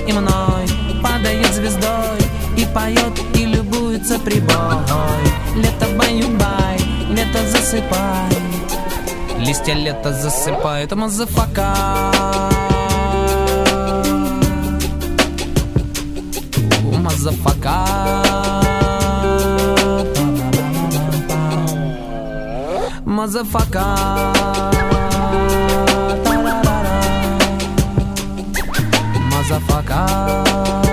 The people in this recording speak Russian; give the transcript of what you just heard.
и мной падает звездой и поет, и любуется прибой. Лето баю-бай, лето засыпай, листья лето засыпают, мазафака. Мазафака. Мазафака. Motherfucker.